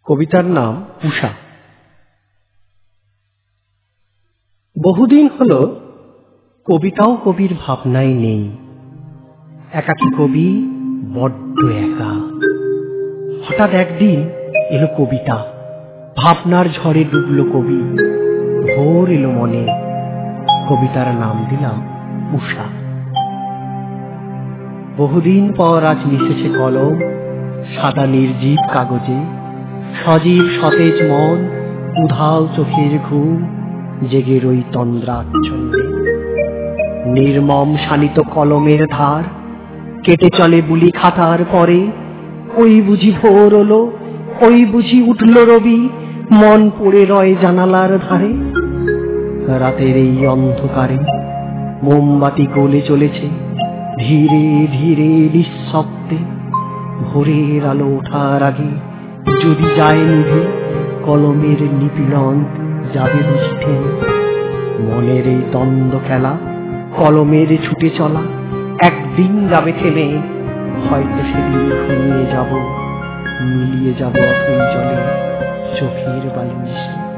কবিতার নাম উষা। বহুদিন হল কবিতাও কবির ভাবনায় নেই। একাকী কবি বড্ড একা। হঠাৎ একদিন এলো কবিতা, ভাবনার ঝড়ে ডুবলো কবি। ভোর এলো মনে, কবিতার নাম দিলাম উষা। বহুদিন পর আজ মিশেছে কলম সাদা নির্জীব কাগজে। সজীব সতেজ মন, উধাও চোখের ঘুম, জেগে রই তন্দ্রাচ্ছন্নে। নির্মম শানিত কলমের ধার কেটে চলে বুলি খাতার পরে। ওই বুঝি ভোর হলো, ওই বুঝি উঠল রবি, মন পড়ে রয় জানালার ধারে। রাতের এই অন্ধকারে মোমবাতি গলে চলেছে ধীরে ধীরে নিঃশব্দে। ভোরের আলো ওঠার আগে যদি যায় নিভে, কলমের নিপীড়ন যাবে বুঝি থেমে। মনের এই দ্বন্দ্ব খেলা, কলমের ছুটে চলা একদিন যাবে থেমে। হয়তো সেদিন ঘুমিয়ে যাব, মিলিয়ে যাব অথই জলে চোখের বায়ু মিশে।